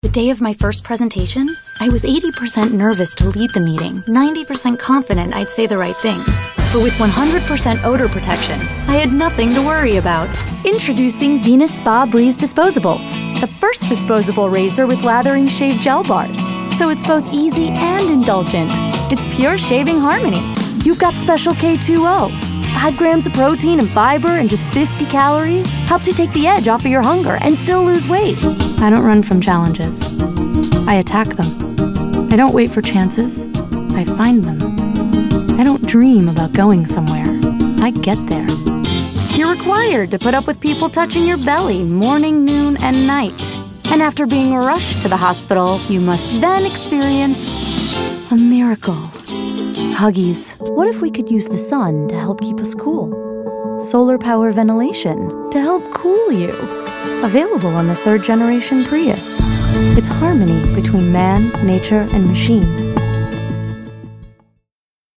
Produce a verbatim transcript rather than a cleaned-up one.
The day of my first presentation, I was eighty percent nervous to lead the meeting, ninety percent confident I'd say the right things. But with one hundred percent odor protection, I had nothing to worry about. Introducing Venus Spa Breeze Disposables, the first disposable razor with lathering shave gel bars. So it's both easy and indulgent. It's pure shaving harmony. You've got special K two O. Five grams of protein and fiber and just fifty calories helps you take the edge off of your hunger and still lose weight. I don't run from challenges. I attack them. I don't wait for chances. I find them. I don't dream about going somewhere. I get there. You're required to put up with people touching your belly morning, noon, and night. And after being rushed to the hospital, you must then experience a miracle. Huggies. What if we could use the sun to help keep us cool? Solar power ventilation to help cool you. Available on the third generation Prius. It's harmony between man, nature, and machine.